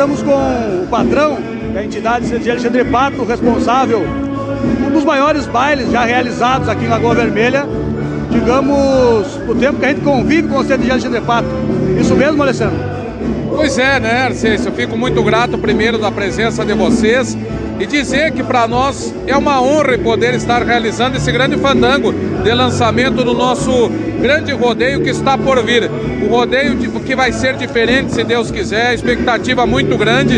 estamos com o patrão da entidade de Alexandre Pato, responsável, um dos maiores bailes já realizados aqui em Lagoa Vermelha, digamos, o tempo que a gente convive com o CTG Alexandre Pato. Isso mesmo, Alessandro? Pois é, né, Arcêncio? Eu fico muito grato primeiro da presença de vocês e dizer que para nós é uma honra poder estar realizando esse grande fandango de lançamento do nosso grande rodeio que está por vir. O rodeio que vai ser diferente, se Deus quiser, expectativa muito grande.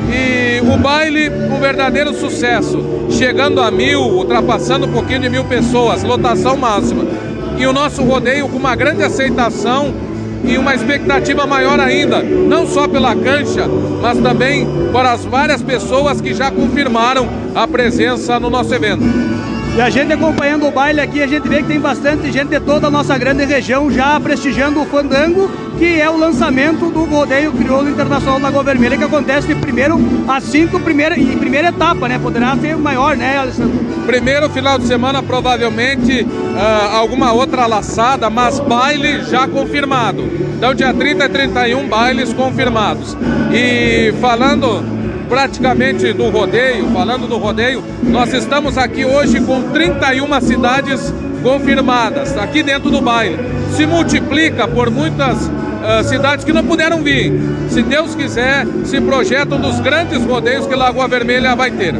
E o baile, um verdadeiro sucesso, chegando a 1000, ultrapassando um pouquinho de 1000 pessoas, lotação máxima. E o nosso rodeio com uma grande aceitação e uma expectativa maior ainda, não só pela cancha, mas também para as várias pessoas que já confirmaram a presença no nosso evento. E a gente acompanhando o baile aqui, a gente vê que tem bastante gente de toda a nossa grande região já prestigiando o fandango, que é o lançamento do Rodeio Crioulo Internacional da Lagoa Vermelha, que acontece de primeiro a 5, primeira etapa, né? Poderá ser maior, né, Alessandro? Primeiro final de semana, provavelmente, alguma outra laçada, mas baile já confirmado. Então, dia 30 e 31, bailes confirmados. E falando praticamente do rodeio, nós estamos aqui hoje com 31 cidades confirmadas, aqui dentro do baile. Se multiplica por muitas cidades que não puderam vir. Se Deus quiser, se projeta um dos grandes rodeios que Lagoa Vermelha vai ter.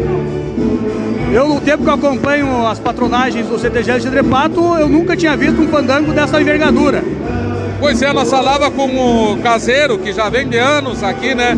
Eu, no tempo que eu acompanho as patronagens do CTG Alexandre Pato, eu nunca tinha visto um fandango dessa envergadura. Pois é, nós falava com o caseiro, que já vem de anos aqui, né?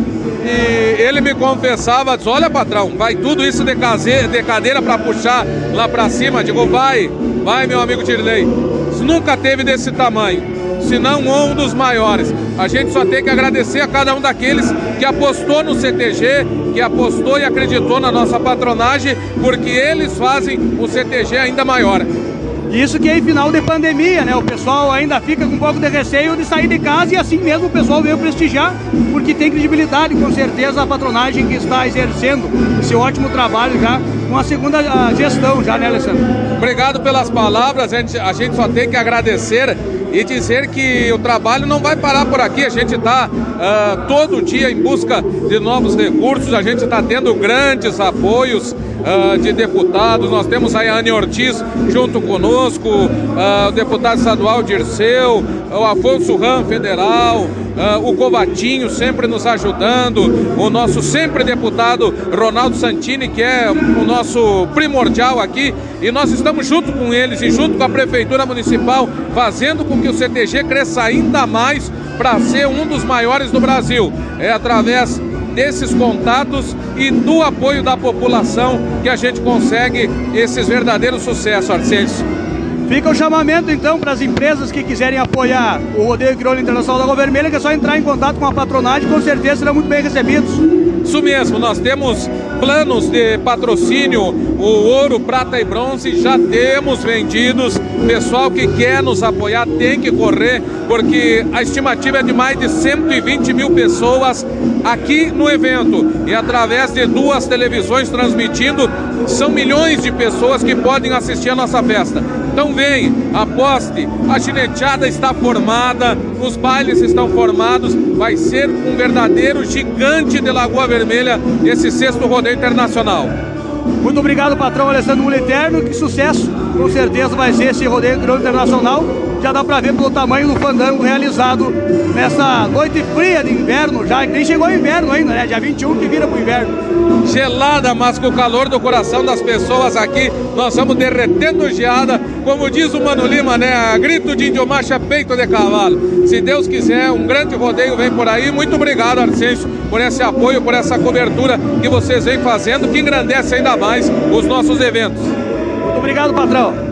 E ele me confessava, diz, olha patrão, vai tudo isso de cadeira para puxar lá para cima. Digo, vai meu amigo Dirley. Nunca teve desse tamanho, se não um dos maiores. A gente só tem que agradecer a cada um daqueles que apostou no CTG, que apostou e acreditou na nossa patronagem, porque eles fazem o CTG ainda maior. Isso que é em final de pandemia, né? O pessoal ainda fica com um pouco de receio de sair de casa e assim mesmo o pessoal veio prestigiar, porque tem credibilidade, com certeza, a patronagem que está exercendo esse ótimo trabalho já com a segunda gestão já, né, Alessandro? Obrigado pelas palavras, a gente só tem que agradecer e dizer que o trabalho não vai parar por aqui. A gente está todo dia em busca de novos recursos, a gente está tendo grandes apoios de deputados. Nós temos aí a Anne Ortiz junto conosco, o deputado estadual Dirceu, o Afonso Ram federal, o Covatinho sempre nos ajudando, o nosso sempre deputado Ronaldo Santini, que é o nosso primordial aqui, e nós estamos junto com eles e junto com a Prefeitura Municipal, fazendo com que o CTG cresça ainda mais para ser um dos maiores do Brasil. É através desses contatos e do apoio da população que a gente consegue esses verdadeiros sucessos, Arcêncio. Fica o chamamento então para as empresas que quiserem apoiar o Rodeio Crioulo Internacional da Lagoa Vermelha, que é só entrar em contato com a patronagem, com certeza serão muito bem recebidos. Isso mesmo, nós temos planos de patrocínio, o ouro, prata e bronze já temos vendidos. Pessoal que quer nos apoiar tem que correr, porque a estimativa é de mais de 120 mil pessoas aqui no evento, e através de 2 televisões transmitindo, são milhões de pessoas que podem assistir a nossa festa. Então vem, aposte, a gineteada está formada, os bailes estão formados, vai ser um verdadeiro gigante de Lagoa Vermelha esse 6º Rodeio Internacional. Muito obrigado, patrão Alessandro Muliterno, que sucesso, com certeza vai ser esse Rodeio Crioulo Internacional. Já dá para ver pelo tamanho do fandango realizado nessa noite fria de inverno, já nem chegou o inverno ainda, né? Dia 21 que vira pro inverno. Gelada, mas com o calor do coração das pessoas aqui, nós vamos derretendo geada, como diz o Mano Lima, né? A grito de índio macho é peito de cavalo. Se Deus quiser, um grande rodeio vem por aí. Muito obrigado, Arcêncio, por esse apoio, por essa cobertura que vocês vêm fazendo, que engrandece ainda mais os nossos eventos. Muito obrigado, patrão.